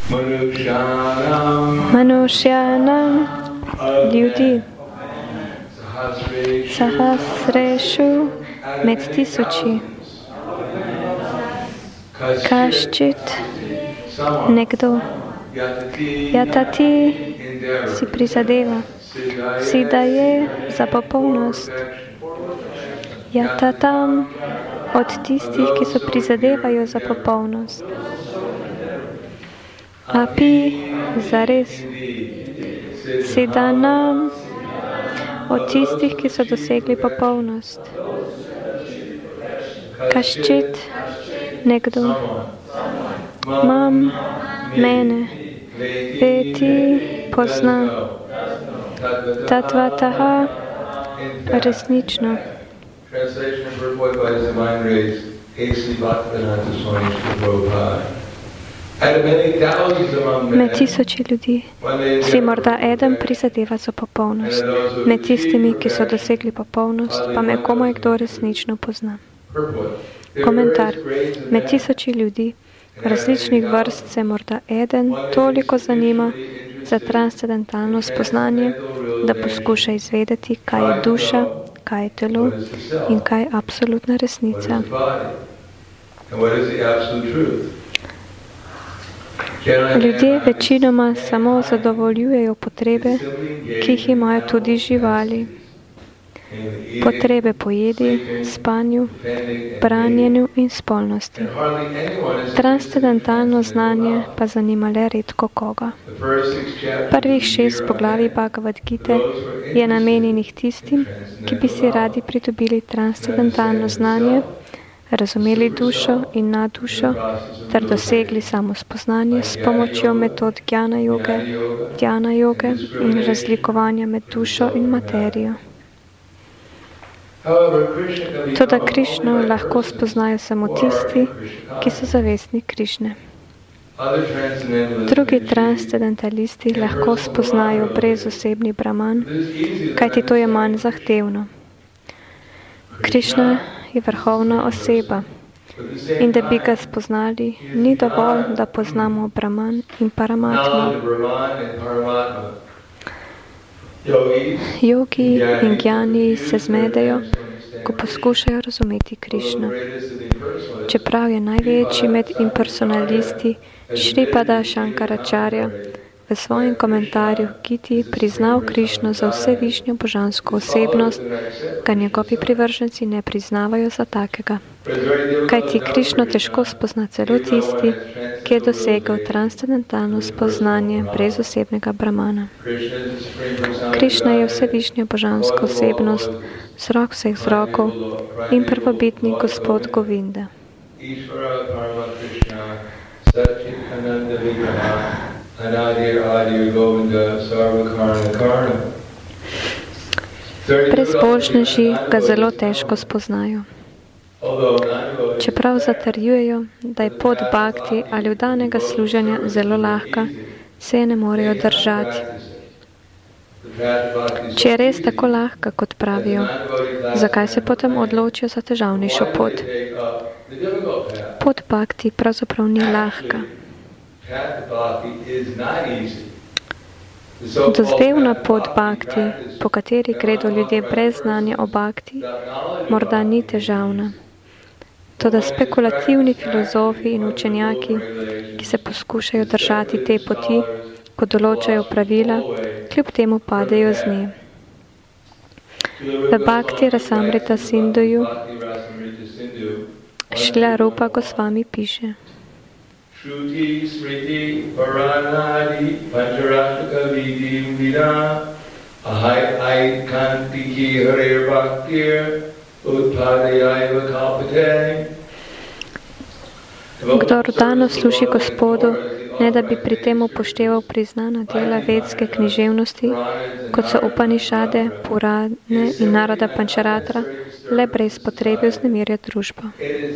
Manušyanam ljudi. Sahasrešu med tisoči. Kaščit nekdo. Jatati si prizadeva. Si daje za popolnost. Jatatam od tistih, ki so prizadevajo za popolnost. Api zares. Sidanam od tistih, ki so dosegli popolnost. Kaščit nekdo. Mam mene. Veti pozna. Tatvataha resnično. Med tisoči ljudi si morda eden prizadeva za popolnost. Med tistimi, ki so dosegli popolnost, pa me komaj kdo resnično pozna. Komentar. Med tisoči ljudi različnih vrst se morda eden toliko zanima za transcendentalno spoznanje, da poskuša izvedeti, kaj je duša, kaj je telo in kaj je absolutna resnica. Ljudje večinoma samo zadovoljujejo potrebe, ki jih imajo tudi živali. Potrebe po jedi, spanju, branjenju in spolnosti. Transcendentalno znanje pa zanima le redko koga. Prvih 6 poglavij Bhagavad Gite je namenjenih tistim, ki bi si radi pridobili transcendentalno znanje, razumeli dušo in naddušo ter dosegli samospoznanje s pomočjo metod dhyana joge in razlikovanja med dušo in materijo. Toda Krišno lahko spoznajo samo tisti, ki so zavestni Krišne. Drugi transcendentalisti lahko spoznajo brezosebni Brahman, kajti to je manj zahtevno. Krišna je vrhovna oseba in da bi ga spoznali, ni dovolj, da poznamo Brahman in Paramatmo. Jogi in gyani se zmedejo, ko poskušajo razumeti Krišno. Čeprav je največji med impersonalisti Šripada Šankaracharya v svojem komentarju Giti priznal Krišno za vsevišnjo božansko osebnost, ga njegovi privrženci ne priznavajo za takega. Kajti Krišno težko spozna celo tisti, ki je dosegel transcendentalno spoznanje brezosebnega Brahmana. Krišna je vsevišnja božanska osebnost, vzrok vseh vzrokov in prvobitni gospod Govinda. Brezbožneži ga zelo težko spoznajo. Čeprav zatrjujejo, da je pot bhakti ali vdanega služenja zelo lahka, se je ne morejo držati. Če je res tako lahka, kot pravijo, zakaj se potem odločijo za težavnejšo pot? Pot bhakti pravzaprav ni lahka. Dozvevna pot bhakti, po kateri gredo ljudje brez znanja o bhakti, morda ni težavna. Toda spekulativni filozofi in učenjaki, ki se poskušajo držati te poti, ko določajo pravila, kljub temu padejo z nje. V Bhakti Rasamrita Sinduju Šrila Rupa Gosvami piše: Shruti smriti paranadi pancharatrika vidim vida ahai kantiki harir bhaktir utpadayaiva kalpate. Kdor vdano služi Gospodu, ne da bi pri tem upošteval priznana dela vedske književnosti, kot so Upanišade, Purane in Naroda Pančaratra, le brez potrebe vznemirja družbo.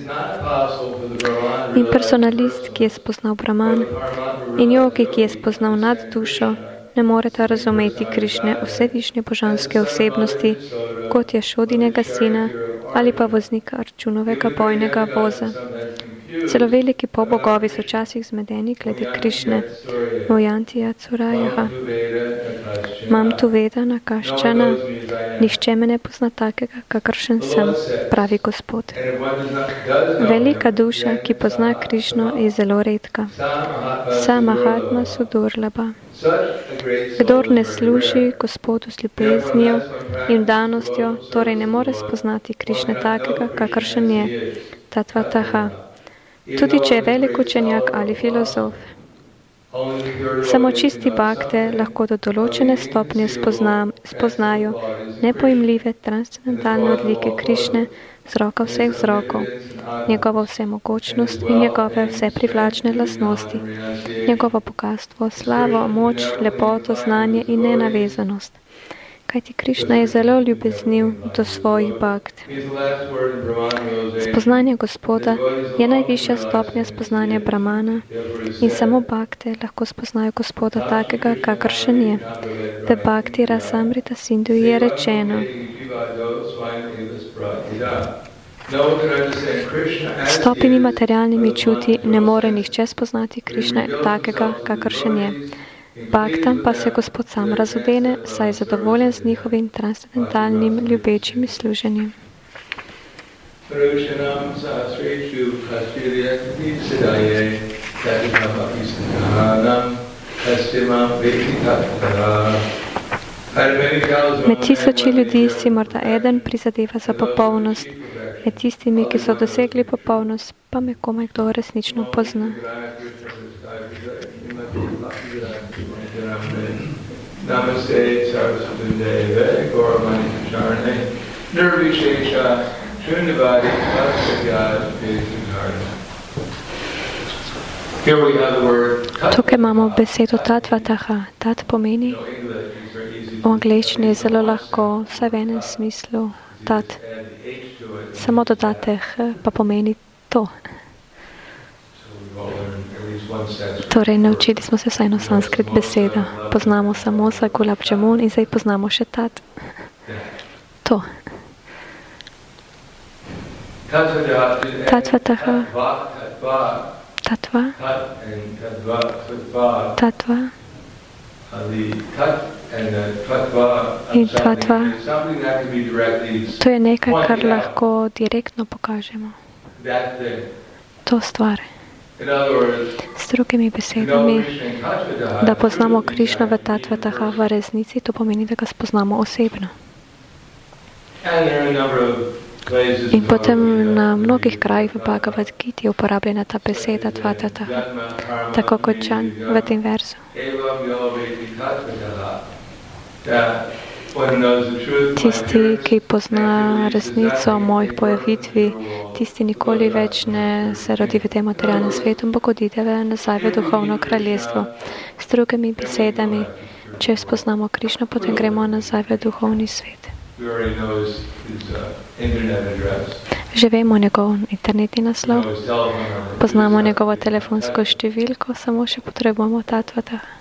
Impersonalist, ki je spoznal Brahman, in jogi, ki je spoznal nad dušo, ne moreta razumeti Krišne vsevišnje božanske osebnosti, kot je Šodinega sina ali pa voznika Arčunovega bojnega voza. Celo veliki pobogovi so včasih zmedeni glede Krišne. Mojantija Curajaha. Mam tu Vedana Kaščana, nihče me ne pozna takega, kakršen sem, pravi Gospod. Velika duša, ki pozna Krišno, je zelo redka. Sa Mahatma Sudurlaba. Kdor ne služi Gospodu z ljubeznijo in danostjo, torej ne more spoznati Krišne takega, kakršen je. Tatvataha. Tudi če je velik učenjak ali filozof. Samo čisti bhakte lahko do določene stopnje spoznajo nepojmljive transcendentalne odlike Krišne, vzroka vseh vzrokov, njegovo vsemogočnost in njegove vse privlačne lastnosti, njegovo bogatstvo, slavo, moč, lepoto, znanje in nenavezanost. Kajti Krišna je zelo ljubezniv do svojih bhakt. Spoznanje Gospoda je najvišja stopnja spoznanja Brahmana in samo bhakte lahko spoznajo Gospoda takega, kakršen je. V Bhakti Rasamrita Sindhu je rečeno: s topimi materialnimi čuti ne more nihče spoznati Krišne takega, kakršen je. Bhaktam pa se Gospod sam razodene, saj je zadovoljen z njihovim transcendentalnim ljubečim služenjem. Med tisoči ljudi si morda eden prizadeva za popolnost, med tistimi, ki so dosegli popolnost, pa me komaj kdo resnično pozna. Namaste Sarasvati Gauravani Charne Nirvishesha Shunyavadi Vasavyad Vesinharna. Here we have the word tat. Tukaj imamo besedo tatvataha. Tat pomeni, v angleščini je zelo lahko, vsaj v enem smislu, tat. Samo dodate h, pa pomeni to. Torej, naučili smo se vsaj eno sanskrit besedo. Poznamo samo za gulab jamun in zdaj poznamo še tat. To. Tatvataha. Tatva. Tatva. In tvatva. To je nekaj, kar lahko direktno pokažemo. To stvar. S drugimi besedami, da poznamo Krišno v tatvataha v resnici, to pomeni, da ga spoznamo osebno. In potem na mnogih krajih v Bhagavad Giti je uporabljena ta beseda tvatataha, tako kot Čan v tem verzu. Tisti, ki pozna resnico o mojih pojavitvi, tisti nikoli več ne se rodi v tem materialnem svetu, ampak odide nazaj v duhovno kraljestvo. S drugimi besedami, če spoznamo Krišno, potem gremo nazaj v duhovni svet. Že vemo njegov internetni naslov, poznamo njegovo telefonsko številko, samo še potrebujemo tatvataha.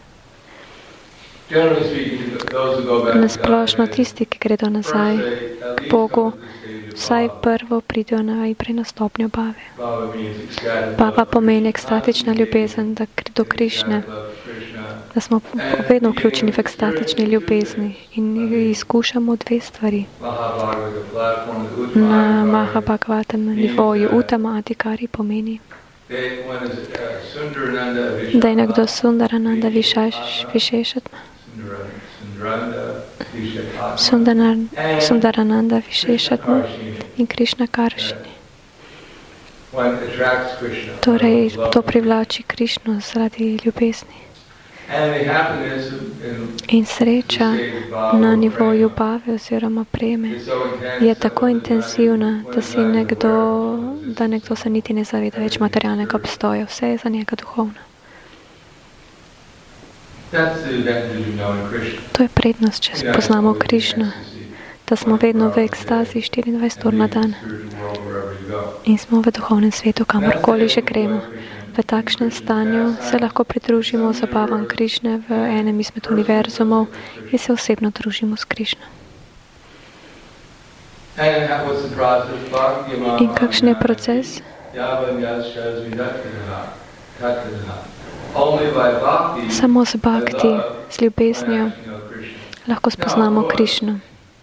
Nasplošno tisti, ki gredo nazaj k Bogu, vsaj prvo pridejo najprej na stopnjo bave. Bava pomeni ekstatična ljubezen do Krišne, da smo vedno vključeni v ekstatični ljubezni in izkušamo dve stvari. Na Mahabhagavatem nivoju Uttama Adhikari pomeni, da je nekdo Sundarananda Visheshatma. Sundarananda Visheshatma in Krišna Karšini. Torej, to privlači Krišno zaradi ljubezni. In sreča na nivoju bave oziroma preme je tako intenzivna, da nekdo se niti ne zaveda več materialnega obstoja. Vse je za njega duhovno. To je prednost, če spoznamo Krišno, da smo vedno v ekstazi 24 ur na dan in smo v duhovnem svetu, kamorkoli že gremo. V takšnem stanju se lahko pridružimo zabavam Krišne v enem izmed univerzumov in se osebno družimo s Krišno. In kakšen je proces? Samo z bhakti, z ljubeznijo, lahko spoznamo Krišno.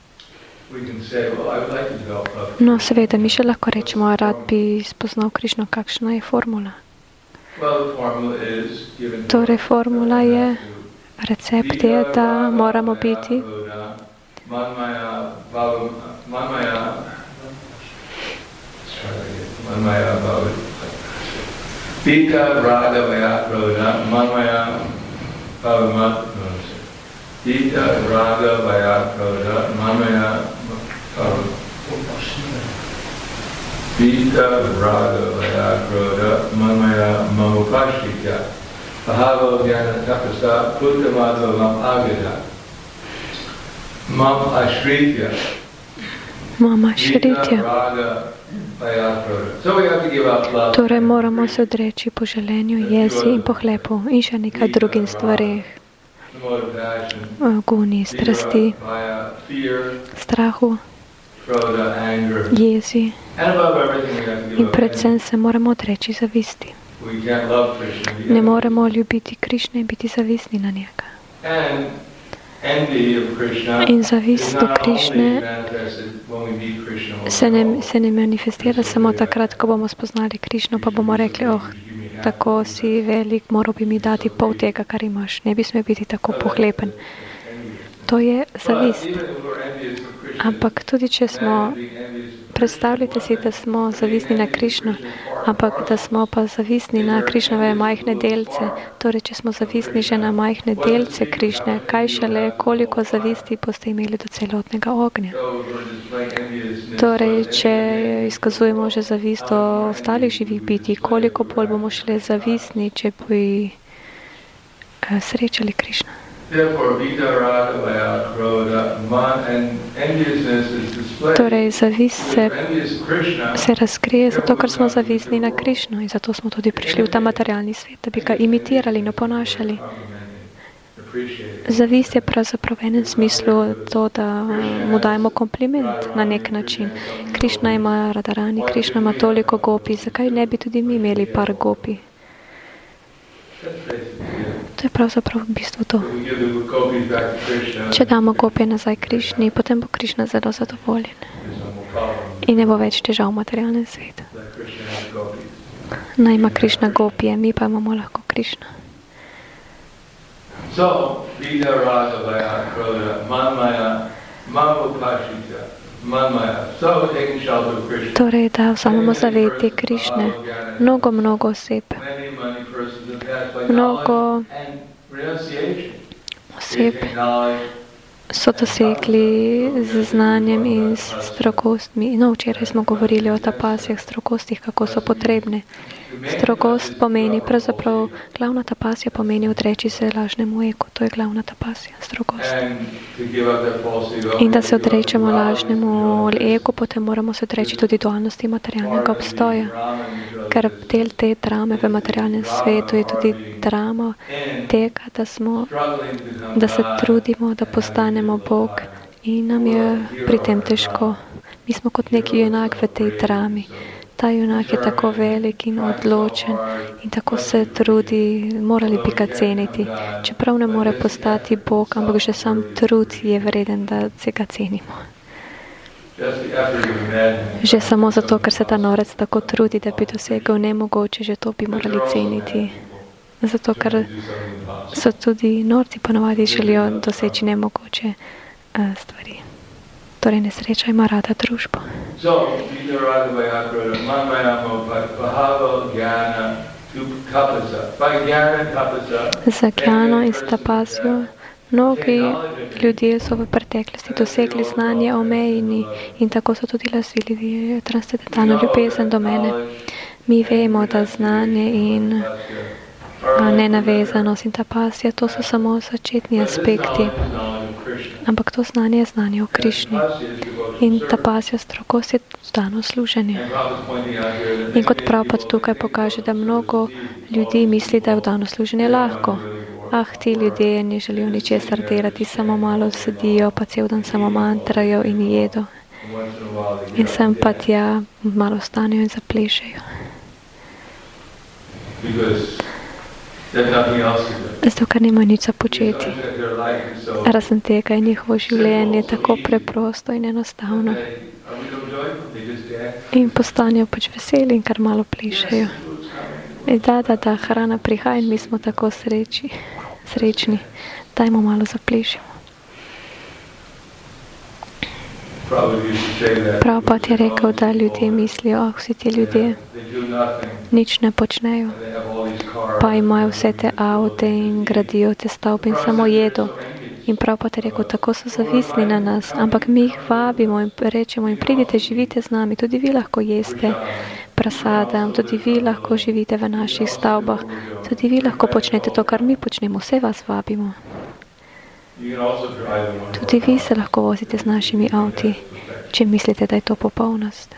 No, seveda, mi še lahko rečemo, rad bi spoznal Krišno, kakšna je formula. Torej, formula je, recept je, da moramo biti Pita raga vayakroda manmaya bhavamat Pita raga vayakroda manmaya Pita raga vayakroda manmaya mamupashika Bhava jnana tapasa puttamadva mam agata Mam ashritya Mama Šritja. Torej moramo se odreči po želenju, jezi in pohlepu in še nekaj drugim stvareh. Guni, strasti, strahu, jezi in predvsem se moramo odreči zavisti. Ne moremo ljubiti Krišne in biti zavisni na njega. In zavist do Krišne se ne manifestira samo takrat, ko bomo spoznali Krišno, pa bomo rekli, tako si velik, moral bi mi dati pol tega, kar imaš. Ne bi smel biti tako pohlepen. To je zavist. Ampak tudi, če smo, predstavljate si, da smo zavisni na Krišno, ampak da smo pa zavisni na Krišnove majhne delce. Torej, če smo zavisni že na majhne delce Krišne, kaj šele, koliko zavisti boste imeli do celotnega ognja. Torej, če izkazujemo že zavist do ostalih živih bitij, koliko bolj bomo šele zavisni, če bi srečali Krišno. Torej, zavist se razkrije zato, ker smo zavisni na Krišno in zato smo tudi prišli v ta materialni svet, da bi ga imitirali in oponašali. Zavist je pravzaprav v enem smislu to, da mu dajemo kompliment na nek način. Krišna ima Radharani, Krišna ima toliko gopi, zakaj ne bi tudi mi imeli par gopi? To je pravzaprav v bistvu to. Če damo gopje nazaj Krišni, potem bo Krišna zelo zadovoljen. In ne bo več težav v materialnem svetu. Naj ima Krišna gopje, mi pa imamo lahko Krišna. Torej, da vzamemo zavetje Krišne, mnogo oseb. Mnogo oseb so dosegli z znanjem in s strogostmi. No, včeraj smo govorili o tapasjah, strogostih, kako so potrebne. Strogost pomeni, pravzaprav glavna tapasja pomeni odreči se lažnemu ego. To je glavna tapasja, strogost. In da se odrečemo lažnemu ego, potem moramo se odreči tudi dualnosti materialnega obstoja. Ker del te drame v materialnem svetu je tudi drama tega, da se trudimo, da postanemo Bog in nam je pri tem težko. Mi smo kot neki junak v tej drami. Ta junak je tako velik in odločen in tako se trudi, morali bi ga ceniti. Čeprav ne more postati Bog, ampak že sam trud je vreden, da se ga cenimo. Že samo zato, ker se ta norec tako trudi, da bi dosegel nemogoče, že to bi morali ceniti. Zato, ker so tudi norci ponovadi želijo doseči nemogoče stvari. Torej, nesreča ima rada družbo. Za gjano in tapasjo mnogi ljudje so v preteklosti dosegli znanje o mejini in tako so tudi razvili transcendentalno ljubezen do mene. Mi vemo, da znanje in nenavezanost in tapasja, to so samo začetni aspekti. Ampak to znanje je znanje o Krišni. In tapasja, strogost je vzdano služenje. In kot Prabhupada tukaj pokaže, da mnogo ljudi misli, da je vzdano služenje lahko. Ti ljudje ne želijo ničesar delati, samo malo sedijo, pa cel dan samo mantrajo in jedo. In sem pa tja malo stanejo in zaplešejo. Zato, ker nimajo nič za početi. Razen tega je njihovo življenje tako preprosto in enostavno. In postanejo pač veseli in kar malo plišajo. Da, hrana prihaja in mi smo tako srečni. Dajmo malo zaplišimo. Prabhupada je rekel, da ljudje mislijo, vsi ti ljudje nič ne počnejo, pa imajo vse te avte in gradijo te stavbe in samo jedo. In Prabhupada je rekel, tako so zavisni na nas, ampak mi jih vabimo in rečemo jim, pridite, živite z nami, tudi vi lahko jeste prasada, tudi vi lahko živite v naših stavbah, tudi vi lahko počnete to, kar mi počnemo, vse vas vabimo. Tudi vi se lahko vozite z našimi avti, če mislite, da je to popolnost.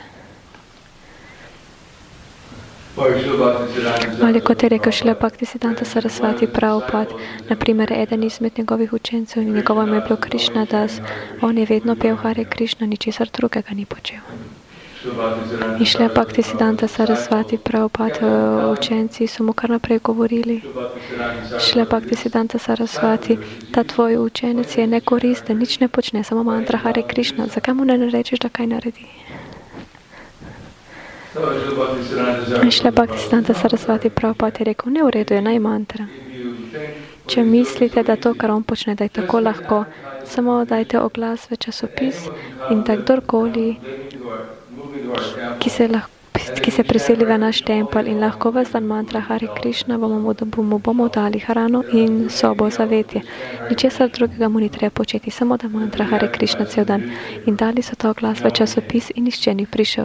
Ali kot je rekel Šrila Bhaktisiddhanta Sarasvati Prabhupada, naprimer eden izmed njegovih učencev in njegovo ime je bilo Krishna Das, on je vedno pel Hare Krishna, ničesar drugega ni počel. In Šrila Bhaktisiddhanta Sarasvati Prabhupada učenci so mu kar naprej govorili, Šrila Bhaktisiddhanta Sarasvati, ta tvoj učenec je nekoristen, nič ne počne, samo mantra Hare Krishna, zakaj mu ne rečeš, da kaj naredi? In Šrila Bhaktisiddhanta Sarasvati Prabhupada je rekel, ne v redu je, naj mantra. Če mislite, da to, kar on počne, da je tako lahko, samo dajte oglas v časopis in da kdorkoli, ki se priseli v naš tempel in lahko vas dan mantra Hare Krishna, bomo dali hrano in sobo zavetje. Ničesar drugega mu ni treba početi, samo da mantra Hare Krishna cel dan. In dali so to oglas v časopis in nišče ni prišel.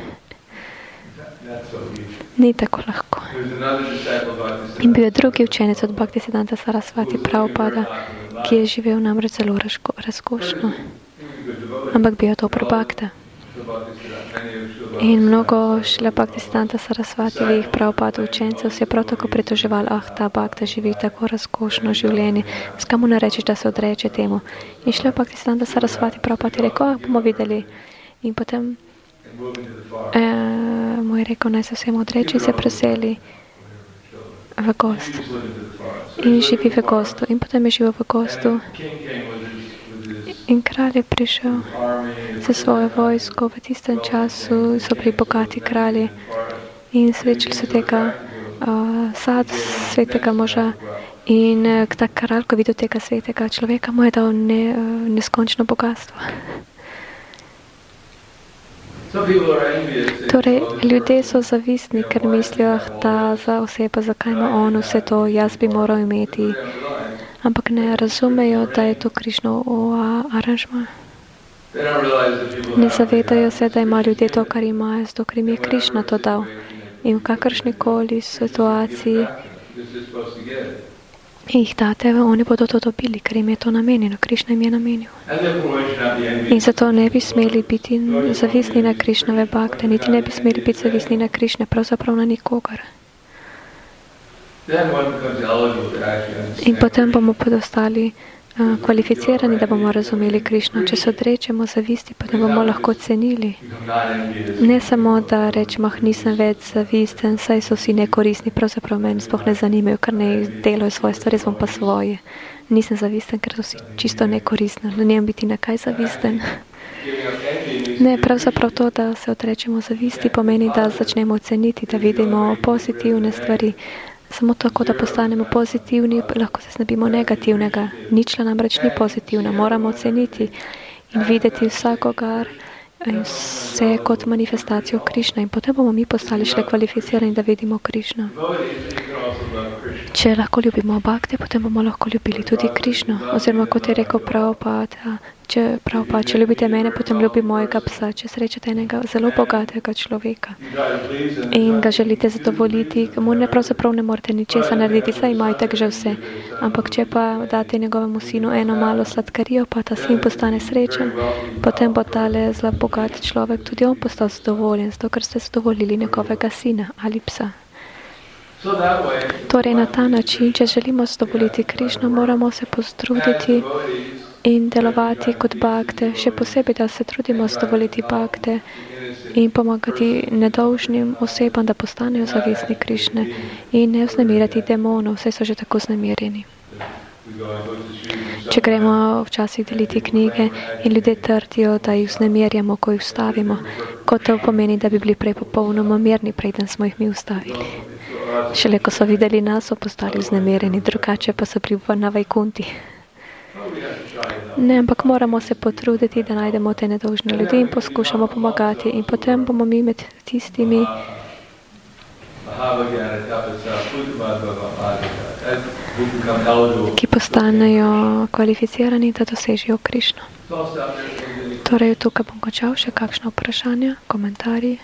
Ni tako lahko. In bil je drugi učenec od Bhaktisiddhanta Sarasvati Prabhupada, ki je živel namreč zelo razkošno. Ampak bil je dobro bhakta. In mnogo Šrila Bhaktisiddhanta Sarasvatijevih Prabhupada učencev se je prav tako pritoževalo, ta bhakta živi tako razkošno življenje, skaj mu ne rečeš, da se odreče temu. In Šrila Bhaktisiddhanta Sarasvati Prabhupada je rekel, bomo videli. In potem mu je rekel, naj se vsem odreči in se preseli v gost. In živi v gostu. In potem je živel v gostu. In kralj je prišel za svojo vojsko. V tistem času so bili bogati kralji in srečali so tega svetega moža. In ta kralj, ko je videl tega svetega človeka, mu je dal neskončno bogatstvo. Torej, ljudje so zavistni, ker mislijo, ta za oseba, zakaj ima on vse to, jaz bi moral imeti. Ampak ne razumejo, da je to Krišnov aranžma. Ne zavedajo se, da ima ljudje to, kar imajo, zato ker jim je Krišna to dal. In v kakršnikoli situaciji jih date, oni bodo to dobili, ker jim je to namenjeno, Krišna jim je namenil. In zato ne bi smeli biti zavisni na Krišnove bhakte, niti ne bi smeli biti zavisni na Krišne, pravzaprav na nikogar. In potem bomo podostali kvalificirani, da bomo razumeli Krišno. Če se odrečemo zavisti, potem bomo lahko cenili. Ne samo, da rečemo, nisem več zavisten, saj so vsi nekoristni, pravzaprav meni sploh ne zanimajo, ker ne delajo svoje stvari, jaz bom pa svoje. Nisem zavisten, ker so vsi čisto nekoristni. Ne vem biti na kaj zavisten. Ne, pravzaprav to, da se odrečemo zavisti, pomeni, da začnemo ceniti, da vidimo pozitivne stvari. Samo tako, da postanemo pozitivni, lahko se znebimo negativnega. Ničla namreč ni pozitivna, moramo ceniti in videti vsakogar in vse kot manifestacijo Krišna. In potem bomo mi postali šele kvalificirani, da vidimo Krišno. Če lahko ljubimo bhakte, potem bomo lahko ljubili tudi Krišno. Oziroma, kot je rekel Prabhupada, če ljubite mene, potem ljubim mojega psa. Če srečate enega zelo bogatega človeka in ga želite zadovoljiti, mu pravzaprav ne morete ničesar narediti, saj imajo tak že vse. Ampak če pa date njegovemu sinu eno malo sladkarijo, pa ta sin postane srečen, potem bo tale zelo bogat človek tudi on postal zadovoljen, zato ker ste zadovoljili njegovega sina ali psa. Torej, na ta način, če želimo zadovoljiti Krišno, moramo se potruditi in delovati kot bhakte, še posebej, da se trudimo zadovoljiti bhakte in pomagati nedolžnim osebam, da postanejo zavestni Krišne in ne vznemirjati demonov, vse so že tako znemirjeni. Če gremo včasih deliti knjige in ljudje trdijo, da jih vznemirjamo, ko jih ustavimo, kot to pomeni, da bi bili prej popolnoma mirni, preden smo jih mi ustavili. Šele ko so videli nas, so postali vznemirjeni, drugače pa so bili na Vajkunti. Ne, ampak moramo se potruditi, da najdemo te nedolžne ljudi in poskušamo pomagati. In potem bomo mi med tistimi, ki postanejo kvalificirani, da dosežijo Krišno. Torej, tukaj bom končal. Še kakšno vprašanje, komentarji?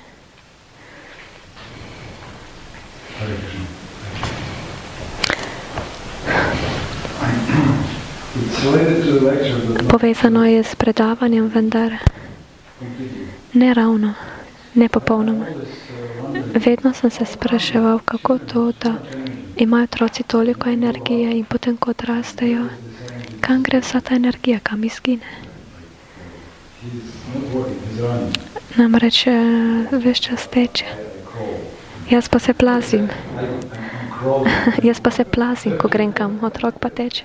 Povezano je s predavanjem, vendar ne ravno, ne popolnoma. Vedno sem se spraševal, kako to, da imajo otroci toliko energije in potem, ko odrastejo, kam gre vsa ta energija, kam izgine. Namreč ves čas teče. Jaz pa se plazim. Ko grem kam, otrok pa teče.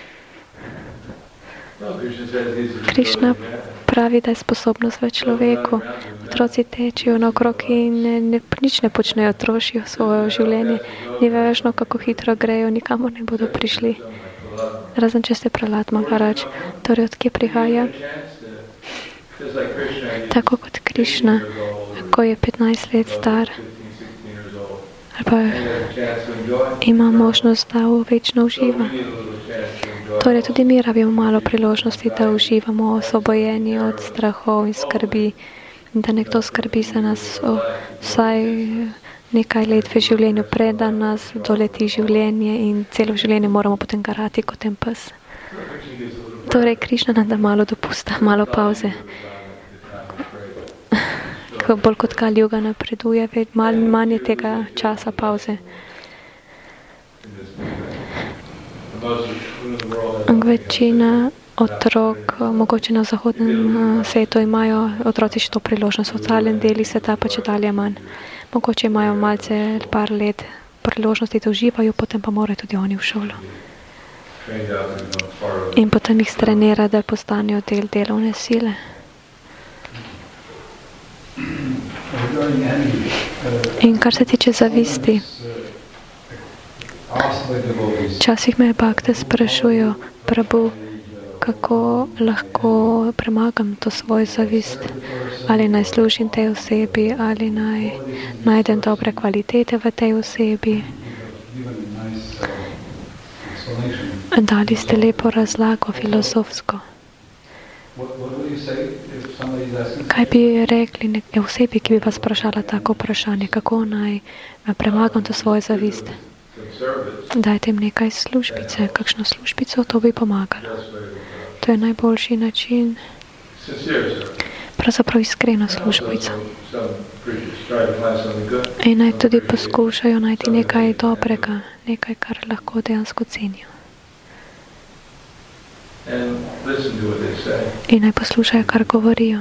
Krišna pravi, da je sposobnost v človeku. Otroci tečejo naokrog in nič ne počnejo, trošijo svoje življenje. Ni važno, kako hitro grejo, nikamor ne bodo prišli. Razen, če ste Prahlad Maharač. Torej, odkje prihaja? Tako kot Krišna, ko je 15 let star, pa ima možnost, da večno uživa. Torej, tudi mi rabimo malo priložnosti, da uživamo osvobojeni od strahov in skrbi, da nekdo skrbi za nas vsaj nekaj let v življenju, preda nas doleti življenje in celo življenje moramo potem garati kot en pes. Torej, Krišna nam da malo dopusta, malo pauze. Bolj kot Kali Juga napreduje, manj je tega časa pauze. Večina otrok, mogoče na zahodnem svetu, imajo otroci še to priložnost, v ostalem deli sveta pa čedalje manj. Mogoče imajo malce par let priložnosti, da uživajo, potem pa morajo tudi oni v šolo. In potem jih strenira, da postanejo del delovne sile. In kar se tiče zavisti, včasih me bakte sprašujejo, Prabhu, kako lahko premagam to svojo zavist, ali naj služim tej osebi, ali naj najdem dobre kvalitete v tej osebi. Dali ste lepo razlago, filozofsko. Kaj bi rekli osebi, ki bi vas vprašala tako vprašanje, kako naj premagam to svojo zavist? Dajte jim nekaj službice, kakšno službico, to bi pomagalo. To je najboljši način, pravzaprav iskreno službico. In naj tudi poskušajo najti nekaj dobrega, nekaj, kar lahko dejansko cenijo. In naj poslušajo, kar govorijo.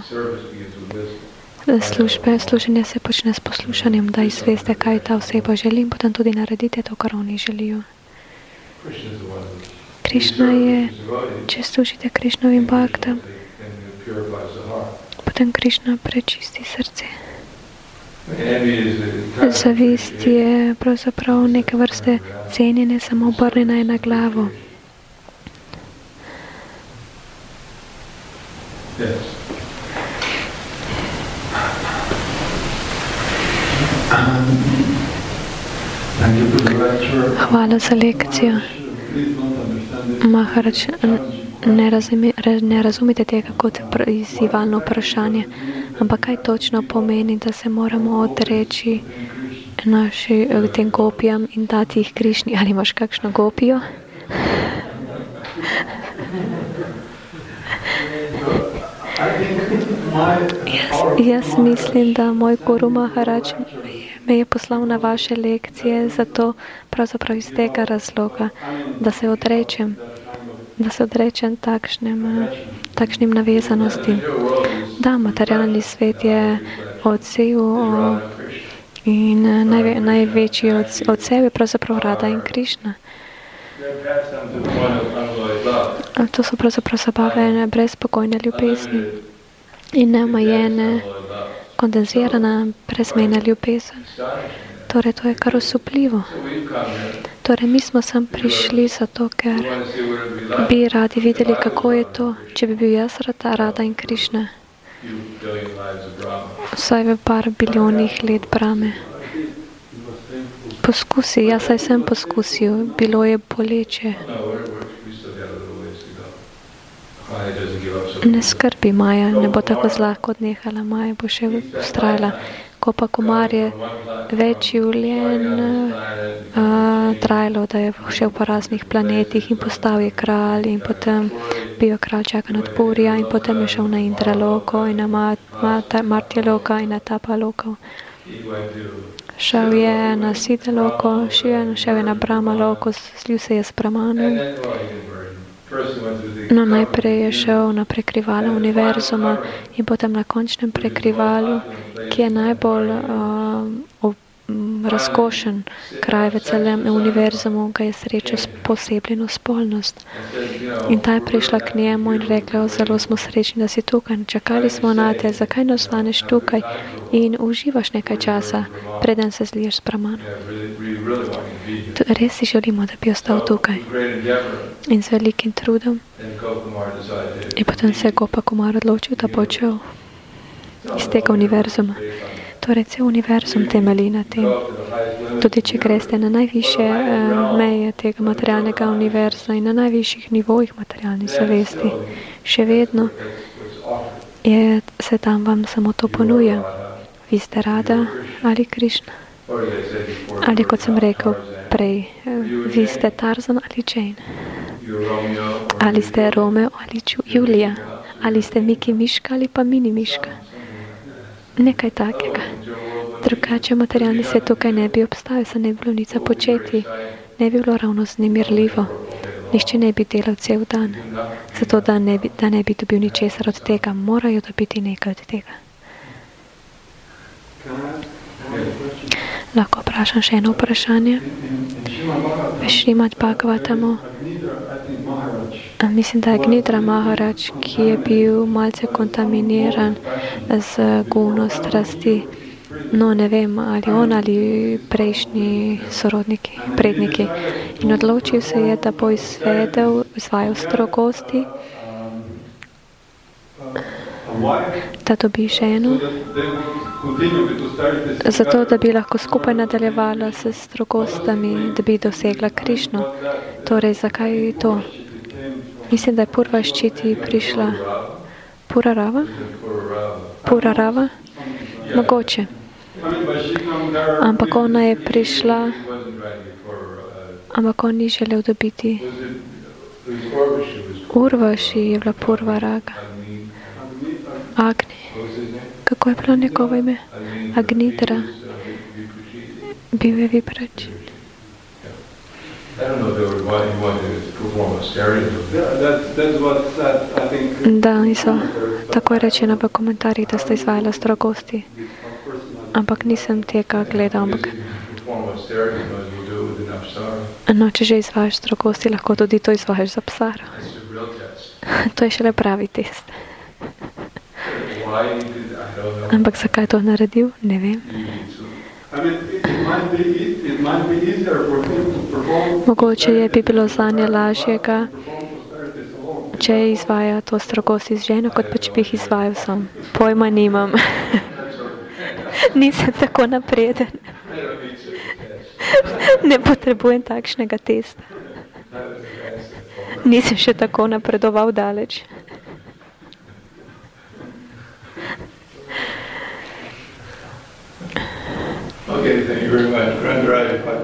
Služenje se počne s poslušanjem, da izveste, kaj ta oseba želi, in potem tudi naredite to, kar oni želijo. Krišna je, če služite Krišnovim bhaktam, potem Krišna prečisti srce. Zavist je pravzaprav neke vrste cenjenje, samo obrnjena je na glavo. Hvala za lekcijo. Maharač, ne razumite tega kot izzivalno vprašanje, ampak kaj točno pomeni, da se moramo odreči tem gopijam in dati jih Krišni? Ali imaš kakšno gopijo? Jaz mislim, da moj guru Maharač me je poslal na vaše lekcije zato pravzaprav iz tega razloga, da se odrečem takšnim navezanostim. Da, materialni svet je odsev in največji odsev je pravzaprav Rada in Krišna. To so pravzaprav zabave brezpokojne ljubezni in neomajene, kondenzirana, brezmejna ljubezen. Torej, to je kar osupljivo. Torej, mi smo sem prišli zato, ker bi radi videli, kako je to, če bi bil jaz Rada in Krišna. Vsaj v par biljonih let Brahme. Poskusi, jaz sem poskusil, bilo je boleče. Ne skrbi, Maja, ne bo tako zlahko odnehala, Maja bo še ustrajala. Ko pa Kumar je več življenj trajalo, da je šel po raznih planetih in postal je kralj in potem bil kralj čaka nad Purja in potem je šel na Indraloko in na Martyaloko in na Tapaloko. Šel je na Siddhaloko, šel je na Brahmaloko, slil se je s Brahmanom. No, najprej je šel na prekrivala univerzuma in potem na končnem prekrivalu, ki je najbolj razkošen kraj v celem univerzumu, ga je srečal s posebljeno spolnost. In ta je prišla k njemu in rekla, zelo smo srečni, da si tukaj. Čakali smo na te, zakaj ne ostaneš tukaj in uživaš nekaj časa, preden se zliješ s Brahmanom. Res si želimo, da bi ostal tukaj. In z velikim trudom. In potem se je Gopa Kumar odločil, da bo odšel iz tega univerzuma. Torej, cel univerzum temelji na tem. Tudi, če greste na najvišje meje tega materialnega univerza in na najvišjih nivojih materialnih zavesti, še vedno se tam vam samo to ponuja. Vi ste Rada ali Krišna. Ali, kot sem rekel prej, vi ste Tarzan ali Jane. Ali ste Romeo ali Julija. Ali ste Miki Miška ali pa Mini Miška. Nekaj takega. Drugače materialni svet tukaj ne bi obstajal, se ne bi bilo nič početi. Ne bi bilo ravno znemirljivo. Nihče ne bi delal cel dan. Zato, da ne bi dobil ničesar od tega. Morajo dobiti nekaj od tega. Lahko vprašam še eno vprašanje. V Šrimad Bhagavatamu mislim, da je Gnidra Maharaj, ki je bil malce kontaminiran z guno strasti. No, ne vem, ali on ali prejšnji sorodniki, predniki. In odločil se je, da bo izvajal strogosti, da dobi ženo, zato, da bi lahko skupaj nadaljevala s strogostami, da bi dosegla Krišno. Torej, zakaj to? Mislim, da je Purvaščiti prišla Purarava? Purarava? Mogoče. Ampak ona je prišla, ampak on ni želel dobiti. Urvaši je bila Purvaraga. Agni. Kako je bilo njegovo ime? Agnidra. Bil je Viprač. Da, niso tako rečeno v komentarjih, da ste izvajala strogosti. Ampak nisem tega gledal. No, če že izvajaš strogosti, lahko tudi to izvajaš za psara. To je šele pravi test. Ampak zakaj to naredil? Ne vem. Mogoče bi bilo zanje lažjega, če izvaja to strogosti z ženo, kot pa če bi jih izvajal sam. Pojma nimam. Nisem tako napreden. Ne potrebujem takšnega testa. Nisem še tako napredoval daleč. Okay, thank you very much.